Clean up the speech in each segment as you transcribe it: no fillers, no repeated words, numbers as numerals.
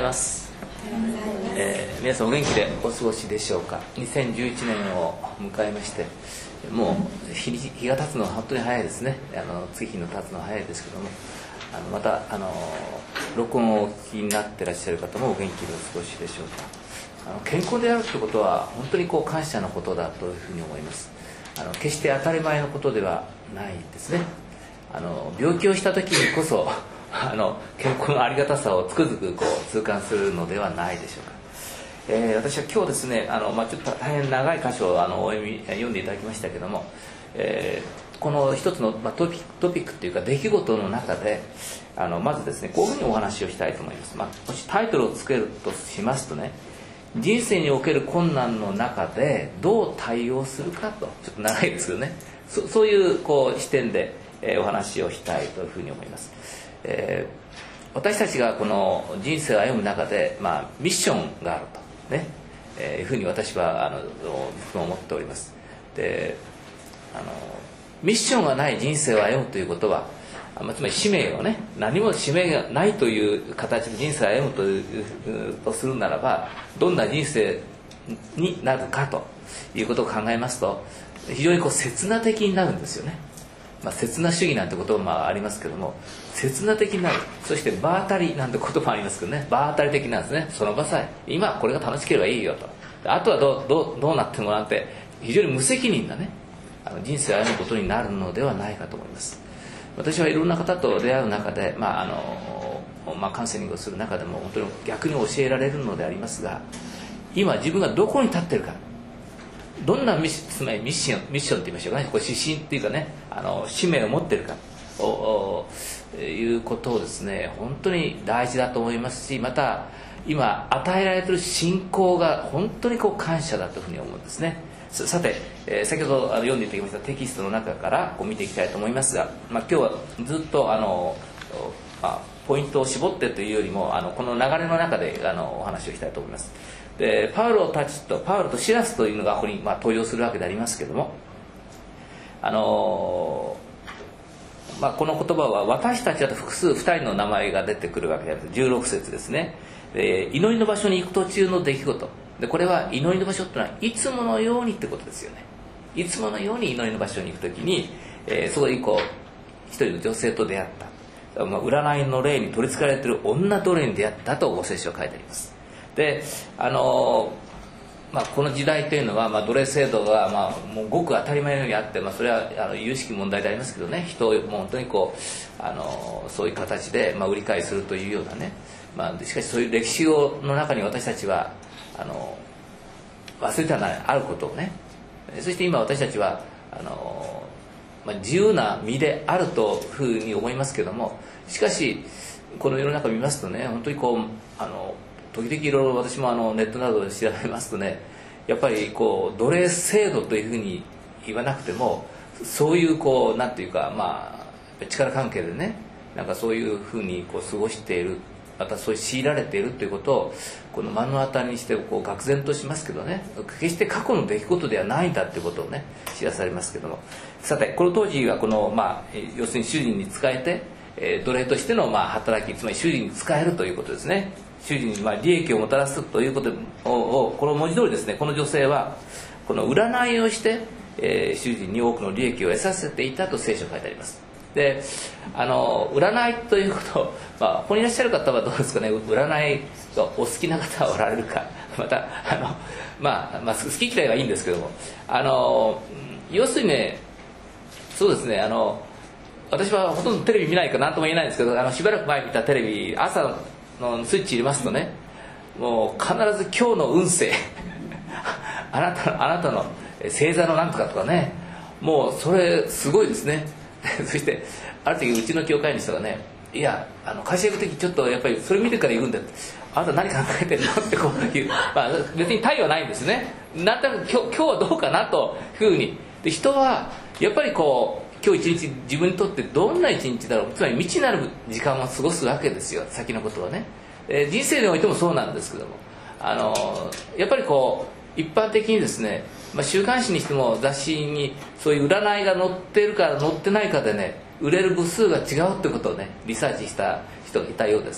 ます。皆さんお元気でお過ごしでしょうか。2011年を迎えまして、もう日が経つのは本当に早いですね。月日の経つのは早いですけども、また録音をお聞きになっていらっしゃる方もお元気でお過ごしでしょうか。健康であるということは本当に感謝のことだというふうに思います。決して当たり前のことではないですね。病気をした時にこそ健康のありがたさをつくづく痛感するのではないでしょうか。私は今日ですねちょっと大変長い箇所を読んでいただきましたけども、この一つの、トピックというか出来事の中でまずですねこういうふうにお話をしたいと思います。もしタイトルをつけるとしますとね、人生における困難の中でどう対応するかと、ちょっと長いですけどね、そういう視点でお話をしたいというふうに思います。私たちがこの人生を歩む中で、ミッションがあるとね、いうふうに私はいつも思っております。でミッションがない人生を歩むということは、つまり使命をね、何も使命がないという形で人生を歩むとするならば、どんな人生になるかということを考えますと、非常に刹那的になるんですよね。刹那主義なんて言葉もありますけども、刹那的になる。そして場当たりなんて言葉もありますけどね、場当たり的なんですね。その場さえ今これが楽しければいいよと、あとはどうなってもなんて、非常に無責任なね人生を歩むことになるのではないかと思います。私はいろんな方と出会う中で、カウンセリングをする中でも本当に逆に教えられるのでありますが、今自分がどこに立っているか、どんなつまりミッションって言いましょうかね、指針っていうかね、使命を持っているかということをですね、本当に大事だと思いますし、また今与えられている信仰が本当に感謝だというふうに思うんですね。さて、先ほど読んでいただきましたテキストの中から見ていきたいと思いますが、今日はずっとポイントを絞ってというよりもこの流れの中でお話をしたいと思います。でパウロとシラスというのがここに登場するわけでありますけども、この言葉は私たちだと複数2人の名前が出てくるわけである。16節ですね。祈りの場所に行く途中の出来事で、これは祈りの場所ってのはいつものようにってことですよね。いつものように祈りの場所に行くときに、そこで一人の女性と出会った、占いの霊に取りつかれている女奴隷に出会ったと聖書は書いてあります。でこの時代というのは、奴隷制度がもうごく当たり前のようにあって、それは有識問題でありますけどね、人をもう本当にそういう形で売り買いするというようなね、しかしそういう歴史の中に私たちは忘れてはならないあることをね、そして今私たちは自由な身であるというふうに思いますけども、しかしこの世の中を見ますとね、本当に時々いろいろ私もネットなどで調べますとね、やっぱり奴隷制度というふうに言わなくても、そういうなんていうか力関係でね、そういうふうに過ごしている、またそういう強いられているということを目の当たりにして愕然としますけどね、決して過去の出来事ではないんだということをね知らされますけども、さてこの当時は要するに主人に仕えて、奴隷としての働き、つまり主人に仕えるということですね。主人に利益をもたらすということを、この文字通りですね、この女性はこの占いをして、主人に多くの利益を得させていたと聖書に書いてあります。で占いということを、ここにいらっしゃる方はどうですかね、占いがお好きな方はおられるか、また好き嫌いはいいんですけども、要するにね、そうですね、私はほとんどテレビ見ないから何とも言えないんですけど、しばらく前見たテレビ、朝のスイッチ入れますとね、もう必ず今日の運勢あなたの星座のなんとかとかね、もうそれすごいですね。そしてある時うちの教会の人がね、いや会社行く時ちょっとやっぱりそれ見てから行くんだって、あなた何考えてるのっていう、別に対はないんですね。なんとなく今日はどうかなというふうに。で人はやっぱり今日一日自分にとってどんな一日だろう、つまり未知なる時間を過ごすわけですよ、先のことはね。人生においてもそうなんですけども、やっぱり一般的にですね、週刊誌にしても雑誌にそういう占いが載ってるか載ってないかでね、売れる部数が違うってことをねリサーチした人がいたようです。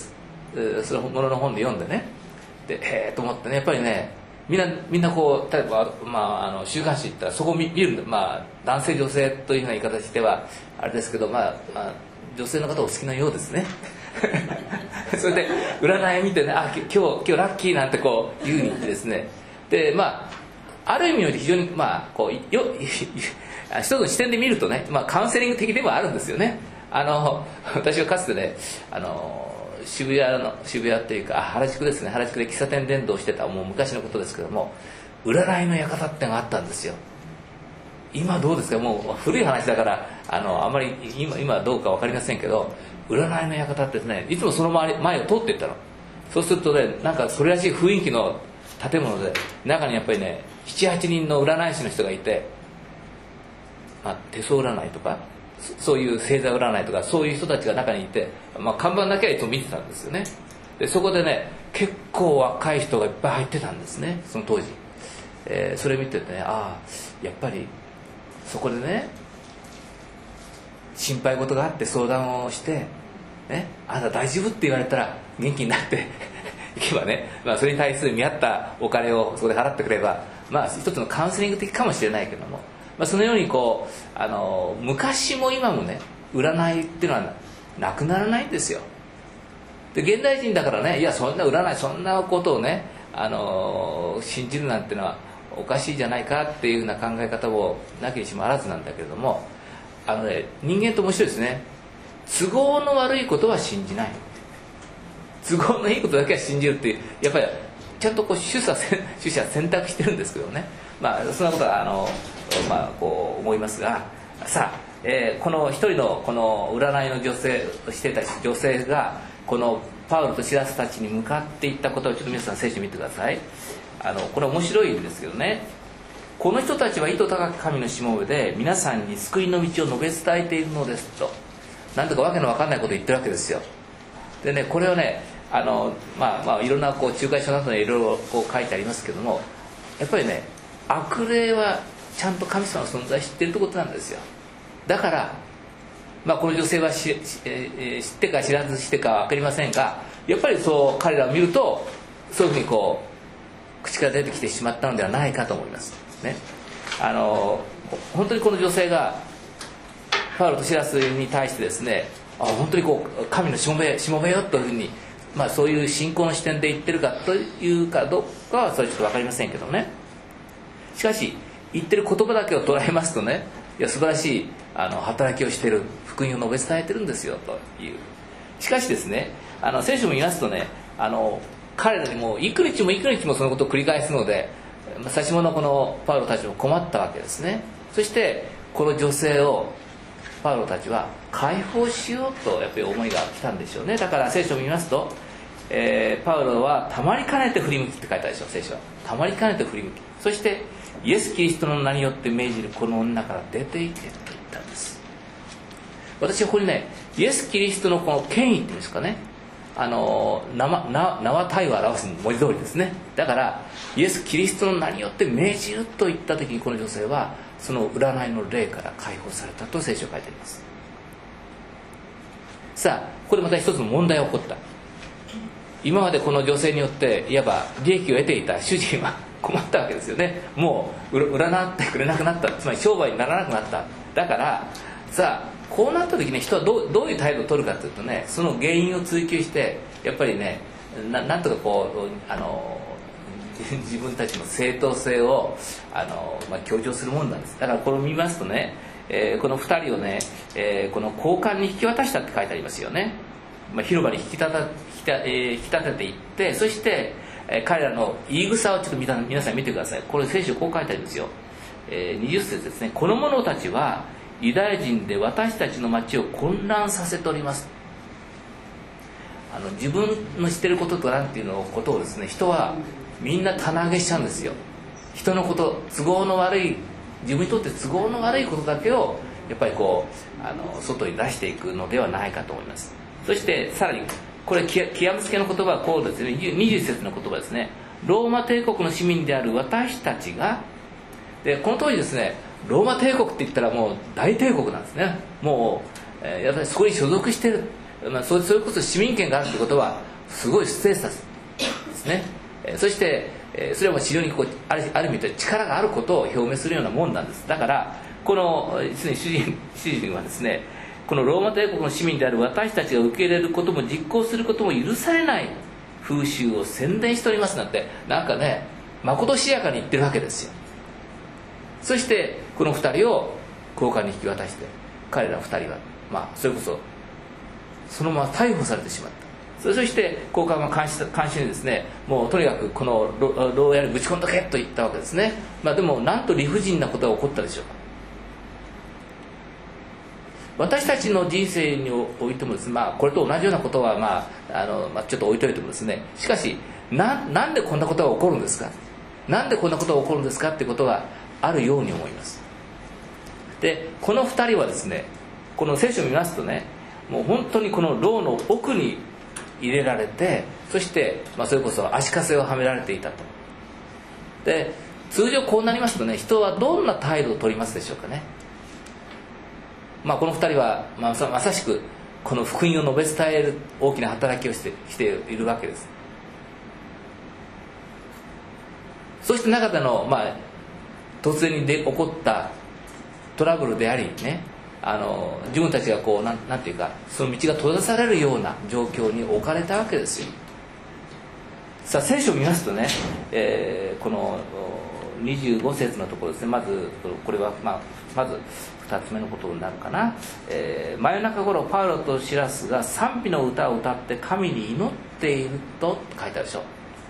そのものの本で読んでね、でへえと思ってね、やっぱりねみんなこう例えば、週刊誌行ったらそこを見るんで、男性女性というふうな言い方してはあれですけど、女性の方お好きなようですねそれで占い見てね、今日ラッキーなんてこう言うに言ってですね、である意味において非常にこう一つの視点で見るとね、カウンセリング的ではあるんですよね。私はかつてね、渋谷というか原宿ですね、原宿で喫茶店伝道してたもう昔のことですけども、占いの館ってのがあったんですよ。今どうですか、もう古い話だからあまり今どうか分かりませんけど、占いの館ってね、いつもその前を通っていったの。そうするとね、なんかそれらしい雰囲気の建物で、中にやっぱりね 7,8 人の占い師の人がいて、手相占いとかそういう星座占いとかそういう人たちが中にいて、看板だけはいつも見てたんですよね。でそこでね結構若い人がいっぱい入ってたんですね、その当時。それ見ててね、やっぱりそこでね心配事があって相談をしてね、あなた大丈夫って言われたら元気になっていけばね、それに対する見合ったお金をそこで払ってくれば、一つのカウンセリング的かもしれないけども、そのようにこう昔も今もね占いっていうのはなくならないんですよ。で現代人だからね、いやそんな占いそんなことをね信じるなんてのはおかしいじゃないかっていうような考え方をなきにしもあらずなんだけれども、人間って面白いですね。都合の悪いことは信じない、都合のいいことだけは信じるっていう、やっぱりちゃんとこう取捨選択してるんですけどね。そんなことはこう思いますが、さあ、この一人のこの占いの女性してた女性がこのパウロとシラスたちに向かっていったことをちょっと皆さん聖書見てください。これ面白いんですけどね、この人たちは意図高く神のしもべで皆さんに救いの道を述べ伝えているのですと、なんとかわけのわかんないことを言ってるわけですよ。でね、これをねいろんなこう仲介書などにいろいろこう書いてありますけども、やっぱりね悪霊はちゃんと神様の存在を知っているということなんですよ。だから、この女性は知ってか知らずしてかは分かりませんが、やっぱりそう彼らを見るとそういうふうにこう口から出てきてしまったのではないかと思いますね。本当にこの女性がパウロとシラスに対してですね、本当にこう神のしもべよというふうに、そういう信仰の視点で言ってるかというかどうかはそれちょっと分かりませんけどね。しかし言ってる言葉だけを捉えますとね、いや素晴らしい働きをしている、福音を述べ伝えてるんですよという。しかしですね、聖書を見ますとね、彼らにも幾日もそのことを繰り返すので、差し物このパウロたちも困ったわけですね。そしてこの女性をパウロたちは解放しようとやっぱり思いが来たんでしょうね。だから聖書を見ますと、パウロはたまりかねて振り向きって書いてあるでしょ。聖書はたまりかねて振り向き、そしてイエス・キリストの名によって命じるこの女から出ていけと言ったんです。私はここにね、イエス・キリストのこの権威っていうんですかね、名は体を表す文字通りですね。だからイエス・キリストの名によって命じると言った時に、この女性はその占いの霊から解放されたと聖書が書いてあります。さあここでまた一つの問題が起こった。今までこの女性によっていわば利益を得ていた主人は困ったわけですよね。もう占ってくれなくなった、つまり商売にならなくなった。だからさあこうなった時に人はどういう態度を取るかというとね、その原因を追求してやっぱりね、なんとかこう自分たちの正当性を強調するもんなんです。だからこれを見ますとね、この2人をね、この交換に引き渡したって書いてありますよね。広場に引き立てていって、そして彼らの言い草をちょっと皆さん見てください。これ聖書こう書いてあるんですよ。20節ですね。この者たちはユダヤ人で私たちの町を混乱させております。自分のしてることとなんていうのことをですね、人はみんな棚上げしちゃうんですよ。人のこと、都合の悪い、自分にとって都合の悪いことだけをやっぱりこう外に出していくのではないかと思います。そしてさらにこれ極めつけの言葉はこうですね、20節の言葉ですね。ローマ帝国の市民である私たちが、でこの当時ですね、ローマ帝国って言ったらもう大帝国なんですね。もう、やっぱりそこに所属してる、それこそ市民権があるってことはすごいステータスですね。そしてそれは非常にある意味で力があることを表明するようなもんなんです。だからこの主人はですね、このローマ帝国の市民である私たちが受け入れることも実行することも許されない風習を宣伝しておりますなんて、なんかね、まことしやかに言ってるわけですよ。そしてこの2人を高官に引き渡して、彼ら2人はそれこそそのまま逮捕されてしまった。そして高官は監視にですね、もうとにかくこの牢屋にぶち込んどけと言ったわけですね。でもなんと理不尽なことが起こったでしょうか。私たちの人生においてもですね、これと同じようなことはちょっと置いといてもですね、しかしなんでこんなことが起こるんですか、なんでこんなことが起こるんですかっていうことがあるように思います。でこの2人はですね、この聖書を見ますとね、もう本当にこの牢の奥に入れられて、そしてそれこそ足かせをはめられていたと。で通常こうなりますとね、人はどんな態度を取りますでしょうかね。この2人はまさしくこの福音を述べ伝える大きな働きをしているわけです。そして中での突然に起こったトラブルでありね、自分たちがなんていうか、その道が閉ざされるような状況に置かれたわけですよ。さあ聖書を見ますとね、この25節のところですね、まずこれはまず2つ目のことになるかな。真夜中頃パウロとシラスが賛美の歌を歌って神に祈っていると書いてあるでしょ。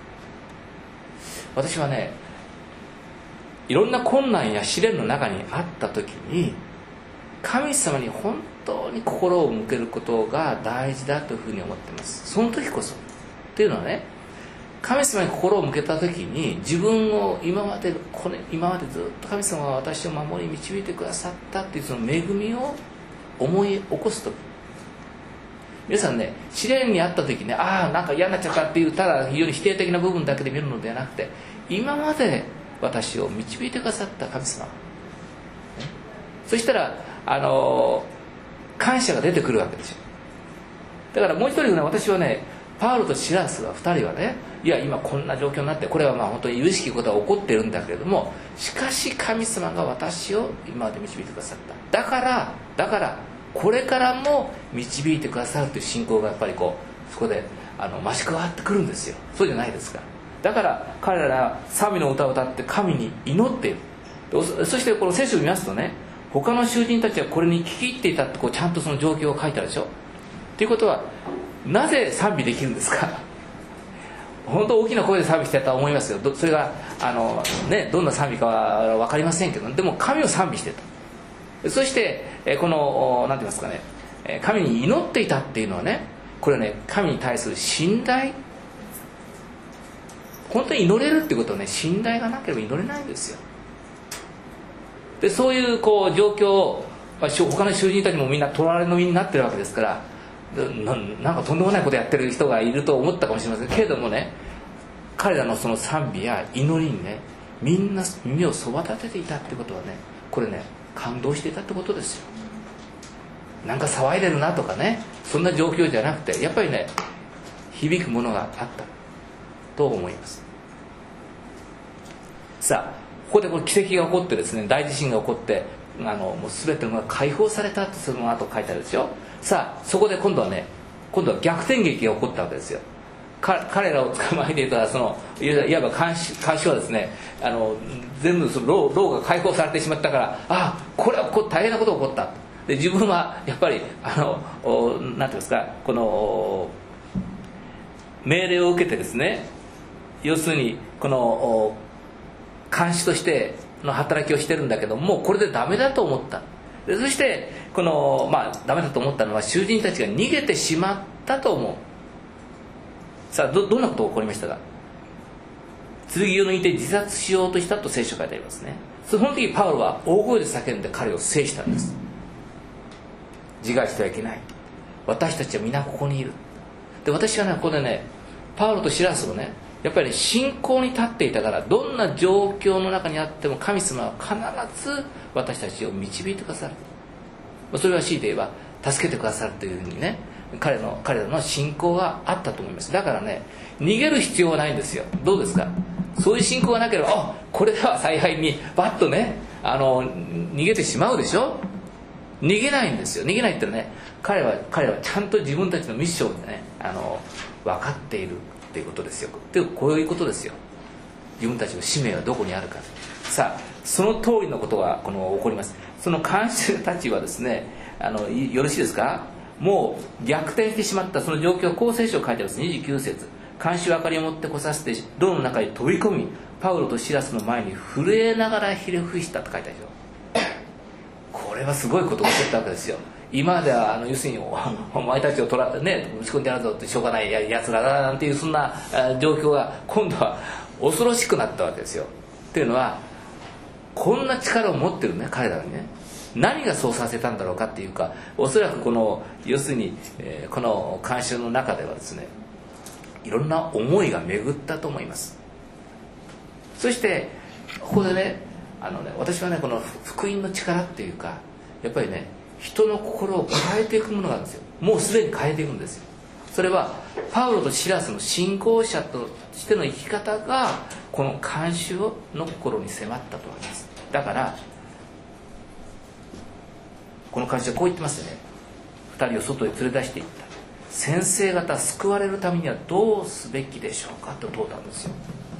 私はね、いろんな困難や試練の中にあった時に神様に本当に心を向けることが大事だというふうに思っています。その時こそっていうのはね、神様に心を向けた時に自分を今までずっと神様が私を守り導いてくださったっていうその恵みを思い起こす時、皆さんね、試練にあった時ね、なんか嫌になっちゃったっていうただ非常に否定的な部分だけで見るのではなくて、今まで私を導いてくださった神様、そしたら感謝が出てくるわけですよ。だからもう一人ね、私はね、パウロとシラスは2人はね、いや今こんな状況になって、これは本当に許しきことが起こっているんだけれども、しかし神様が私を今まで導いてくださった、だからこれからも導いてくださるという信仰がやっぱりそこで増し加わってくるんですよ。そうじゃないですか。だから彼らは賛美の歌を歌って神に祈っている。そしてこの聖書を見ますとね、他の囚人たちはこれに聞き入っていたってちゃんとその状況を書いてあるでしょ。ということは、なぜ賛美できるんですか。本当大きな声で賛美してたと思いますよ。それがどんな賛美かは分かりませんけど、でも神を賛美してた。そしてこの何て言いますかね、神に祈っていたっていうのはね、これね、神に対する信頼、本当に祈れるっていうことはね、信頼がなければ祈れないんですよ。でそういう状況を他の囚人たちもみんな捕らわれの身になってるわけですから、なんかとんでもないことやってる人がいると思ったかもしれませんけれどもね、彼らのその賛美や祈りにね、みんな耳をそば立てていたってことはね、これね、感動していたってことですよ。なんか騒いでるなとかね、そんな状況じゃなくて、やっぱりね、響くものがあったと思います。さあここで奇跡が起こってですね、大地震が起こってもう全てのものが解放されたって、その後書いてあるでしょ。さあそこで今度は逆転劇が起こったわけですよ。彼らを捕まえていたいわば監視はですね、全部その牢が解放されてしまったから、これは大変なことが起こった。で自分はやっぱりなんていうんですか、この命令を受けてですね、要するにこの監視としての働きをしてるんだけども、これでダメだと思った。でそしてダメだと思ったのは、囚人たちが逃げてしまったと思う。さあ どんなことが起こりましたか。剣を抜いて自殺しようとしたと聖書書いてありますね。その時パウロは大声で叫んで彼を制したんです。自害してはいけない、私たちは皆ここにいる。で私はね、ここでね、パウロとシラスをね、やっぱり信仰に立っていたから、どんな状況の中にあっても神様は必ず私たちを導いてくださる。それは強いて言えば助けてくださるというふうにね、 彼らの信仰があったと思います。だからね、逃げる必要はないんですよ。どうですか？そういう信仰がなければ、これでは幸いにバッとね逃げてしまうでしょ。逃げないんですよ。逃げないってね、彼はちゃんと自分たちのミッションをね分かっているっていうことですよ。でこういうことですよ。自分たちの使命はどこにあるか。さあその通りのことが起こります。その看守たちはですね、よろしいですか？もう逆転してしまったその状況をこう聖書を書いてあります。29節、看守は明かりを持って来させて牢の中に飛び込み、パウロとシラスの前に震えながらひれ伏したって書いてあるでしょ。これはすごいことをおっしゃったわけですよ。今までは要するにお前たちを打ち込んでやるぞってしょうがないやつらだなんていうそんな状況が今度は恐ろしくなったわけですよ。っていうのはこんな力を持ってるね彼らにね、何がそうさせたんだろうかっていうか、おそらく要するにこの慣習の中ではですね、いろんな思いが巡ったと思います。そしてここでね私はねこの福音の力っていうか、やっぱりね人の心を変えていくものがあるんですよ。もうすでに変えていくんですよ。それはパウロとシラスの信仰者としての生き方がこの慣習の心に迫ったと思います。だからこの慣習はこう言ってますよね。2人を外へ連れ出していった。先生方救われるためにはどうすべきでしょうかと問うたんですよ。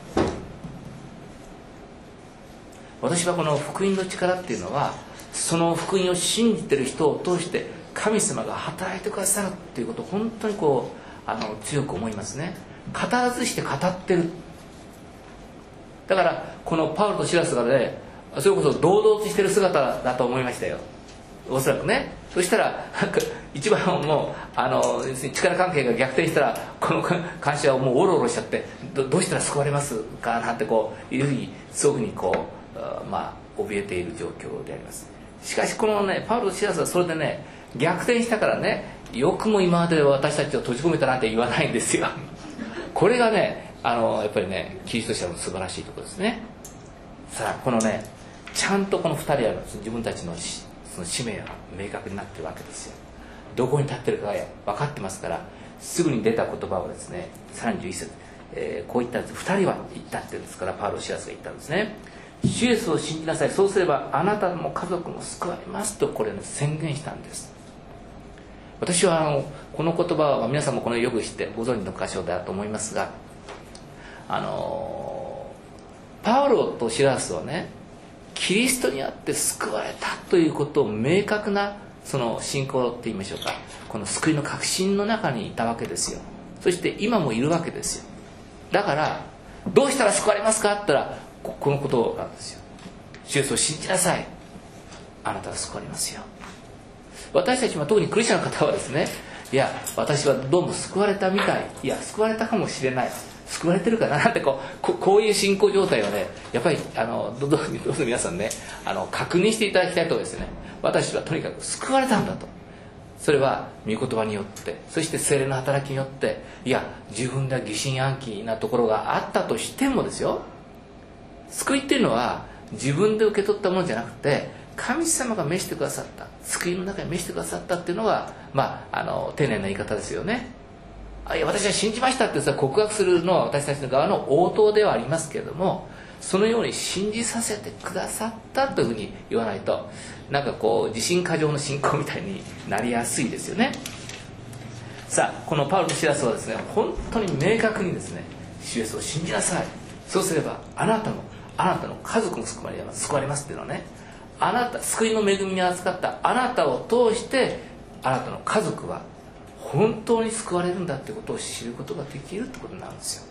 私はこの福音の力っていうのは、その福音を信じてる人を通して神様が働いてくださるっていうことを本当に強く思いますね。語らずして語ってる。だからこのパウロとシラスがね、それこそ堂々としてる姿だと思いましたよ、おそらくね。そしたら一番もう力関係が逆転したら、この監視はもうオロオロしちゃって、どうしたら救われますかなんていうふうにそういうふうに怯えている状況であります。しかしこのねパウロとシラスはそれでね逆転したからね、よくも今まで私たちを閉じ込めたなんて言わないんですよ。これがねやっぱりねキリスト者の素晴らしいところですね。さあこのねちゃんとこの2人は自分たちのその使命が明確になってるわけですよ。どこに立ってるかが分かってますから、すぐに出た言葉はですね31節、こう言ったんです。2人は言ったって言うんですから、パウロ・シラスが言ったんですね。主イエスを信じなさい、そうすればあなたも家族も救われますとこれ、宣言したんです。私はこの言葉は皆さんもこのよく知ってご存知の箇所だと思いますが、パウロとシラスはねキリストにあって救われたということを明確なその信仰って言いましょうか、この救いの確信の中にいたわけですよ。そして今もいるわけですよ。だからどうしたら救われますかって言ったらこのことなんですよ。主イエスを信じなさい、あなたは救われますよ。私たちは特にクリスチャンの方はですね、いや私はどうも救われたみたい、いや救われたかもしれない、救われてるかなってこういう信仰状態をねやっぱりどうぞ皆さんね確認していただきたいところですね。私はとにかく救われたんだと。それは御言葉によって、そして聖霊の働きによって、いや自分では疑心暗鬼なところがあったとしてもですよ、救いっていうのは自分で受け取ったものじゃなくて、神様が召してくださった、救いの中に召してくださったっていうのが丁寧な言い方ですよね。いや私は信じましたって告白するのは私たちの側の応答ではありますけれども、そのように信じさせてくださったというふうに言わないと、なんか自信過剰の信仰みたいになりやすいですよね。さあこのパウロとシラスはですね、本当に明確にですね、主イエスを信じなさい、そうすればあなたの家族も救われますっていうのはね、あなた救いの恵みに預かったあなたを通してあなたの家族は本当に救われるんだってことを知ることができるってことなんですよ。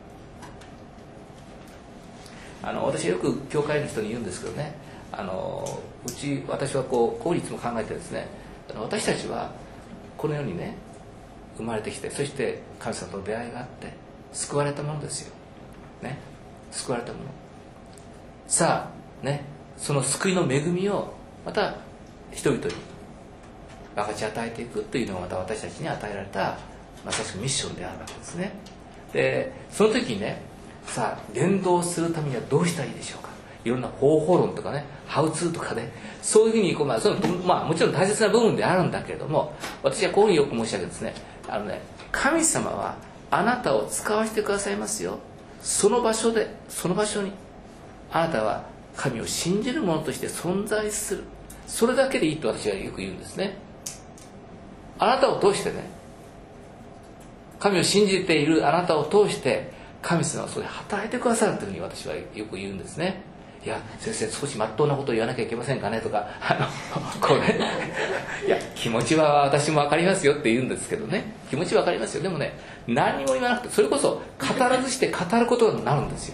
私はよく教会の人に言うんですけどね、私はこういつも考えてですね、私たちはこの世にね生まれてきて、そして神様との出会いがあって救われたものですよね。救われたもの、さあね、その救いの恵みをまた人々に分かち与えていくというのがまた私たちに与えられたまさしくミッションであるわけですね。でその時にね、さあ伝道するためにはどうしたらいいでしょうか。 いろんな方法論とかね、ハウツーとかね、そういうふうにもちろん大切な部分であるんだけれども、私はこういうふうによく申し上げるんですね。神様はあなたを使わせてくださいますよ。その場所で、その場所にあなたは神を信じる者として存在する。それだけでいいと私はよく言うんですね。あなたを通してね、神を信じているあなたを通して神様はそれ働いてくださるというふうに私はよく言うんですね。いや先生、少し真っ当なことを言わなきゃいけませんかねとかこれいや気持ちは私も分かりますよって言うんですけどね、気持ちは分かりますよ。でもね、何にも言わなくて、それこそ語らずして語ることになるんですよ。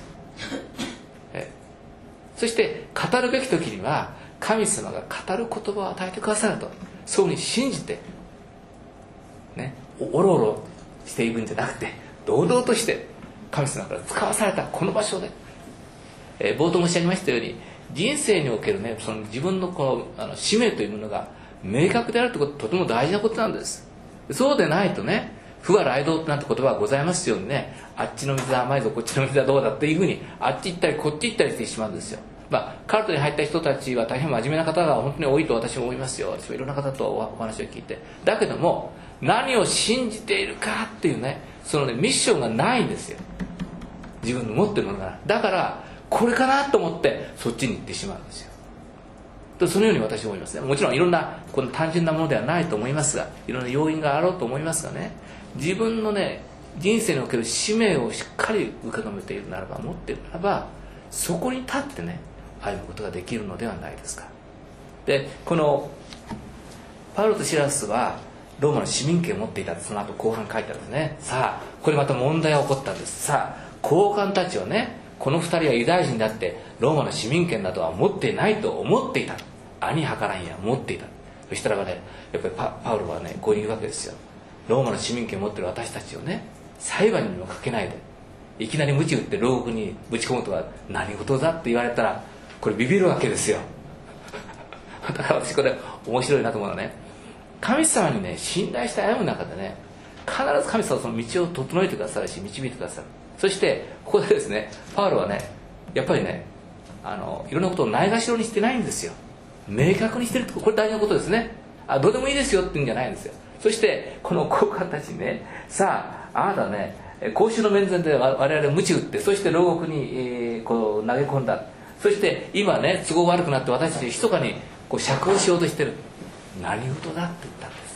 そして語るべき時には神様が語る言葉を与えてくださると、そういうふうに信じてね、おろおろしていくんじゃなくて、堂々として神様から使わされたこの場所で、冒頭申し上げましたように、人生におけるね、その自分のこの使命というものが明確であるということ、とても大事なことなんです。そうでないとね、不和雷道なんて言葉がございますようにね、あっちの水は甘いぞ、こっちの水はどうだっていうふうに、あっち行ったりこっち行ったりしてしまうんですよ。カルトに入った人たちは大変真面目な方が本当に多いと私も思いますよ。私はいろんな方とお話を聞いて。だけども、何を信じているかっていうね、そのね、ミッションがないんですよ。自分の持ってるものが。だから、これかなと思ってそっちに行ってしまうんですよ。そのように私は思いますね。もちろんいろんなこの単純なものではないと思いますが、いろんな要因があろうと思いますがね、自分のね、人生における使命をしっかり受け止めているならば、持っているならば、そこに立ってね、歩むことができるのではないですか。で、このパウロとシラスはローマの市民権を持っていたって、その後後半書いてあるんですね。さあこれまた問題が起こったんです。さあ高官たちはね、この二人はユダヤ人だってローマの市民権などは持っていないと思っていた。兄はからんや持っていた。そしたらばね、やっぱりパウロはね、こう言うわけですよ。ローマの市民権を持っている私たちをね、裁判にもかけないで、いきなり鞭打って牢獄にぶち込むとは何事だって言われたら、これビビるわけですよ。だから私これ面白いなと思うのはね、神様にね、信頼して歩む中でね、必ず神様はその道を整えてくださるし、導いてくださる。そしてここでですね、パウロはね、やっぱりね、いろんなことをないがしろにしてないんですよ。明確にしてるって、これ大事なことですね。どうでもいいですよって言うんじゃないんですよ。そしてこの高官たちにね、さああなたはね、公衆の面前で我々を鞭打って、そして牢獄に、こう投げ込んだ。そして今ね、都合悪くなって私たち密かにこう釈放しようとしてる。何事だって言ったんです。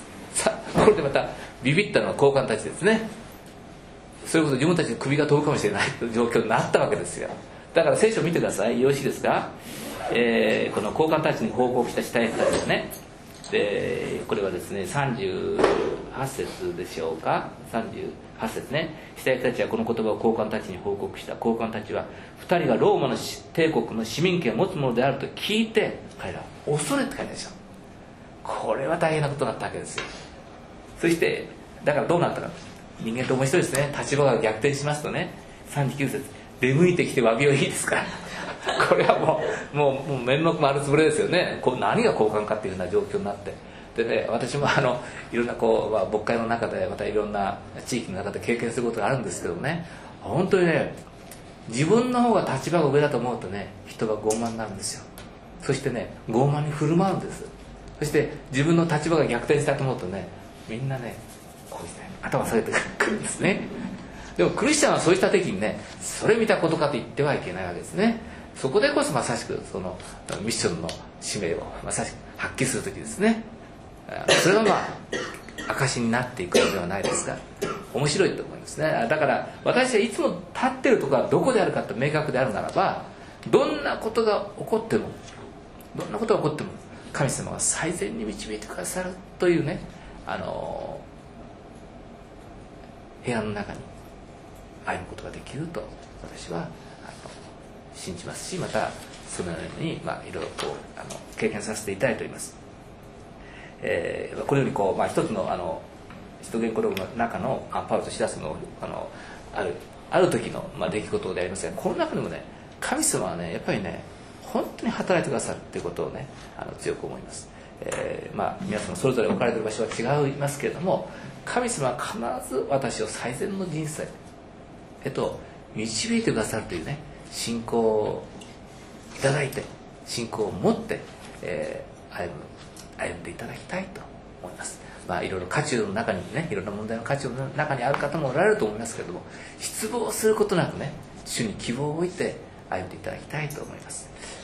さあこれでまたビビったのは高官たちですね。それこそ自分たちの首が飛ぶかもしれないという状況になったわけですよ。だから聖書を見てください。よろしいですか。この高官たちに報告した死体たちですね。でこれはですね、38節でしょうか。38節ね。死体たちはこの言葉を高官たちに報告した。高官たちは2人がローマの帝国の市民権を持つものであると聞いて、彼らは恐れって書いてあるでしょ。これは大変なことになったわけですよ。そしてだからどうなったか。人間って面白いですね。立場が逆転しますとね、39節、出向いてきて詫びをいいですからこれはもう面目丸つぶれですよね。何が交換かっていうような状況になって、でね、私もいろんな牧会の中で、またいろんな地域の中で経験することがあるんですけどもね、本当にね、自分の方が立場が上だと思うとね、人が傲慢になるんですよ。そしてね、傲慢に振る舞うんです。そして自分の立場が逆転したと思うとね、みんなね、こうして頭下げてくるんですね。でもクリスチャンはそうした時にね、それ見たことかと言ってはいけないわけですね。そこでこそまさしくそのミッションの使命をまさしく発揮する時ですね。それが証になっていくのではないですか。面白いと思いますね。だから私はいつも立ってるところがどこであるかと明確であるならば、どんなことが起こっても神様は最善に導いてくださるというね、平安の中に歩むことができると私は信じますし、またそのようにいろいろ経験させていただいております。このように一つの使徒言語録の中のパウロとシラスのある時の出来事でありますが、この中でもね、神様はね、やっぱりね、本当に働いてくださるということをね、強く思います。皆さんそれぞれ置かれている場所は違いますけれども、神様は必ず私を最善の人生へと導いてくださるというね、信仰ただいて、信仰を持って、歩んでいただきたいと思います。いろいろ渦中の中にね、いろんな問題の渦中の中にある方もおられると思いますけれども、失望することなくね、主に希望を置いて歩んでいただきたいと思います。